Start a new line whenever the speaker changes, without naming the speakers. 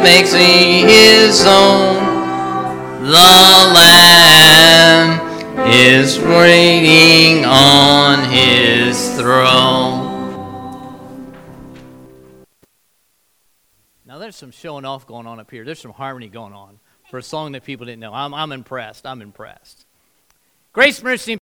makes me his own. The Lamb is waiting on his throne.
Now there's some showing off going on up here. There's some harmony going on for a song that people didn't know. I'm impressed. I'm impressed. Grace, mercy,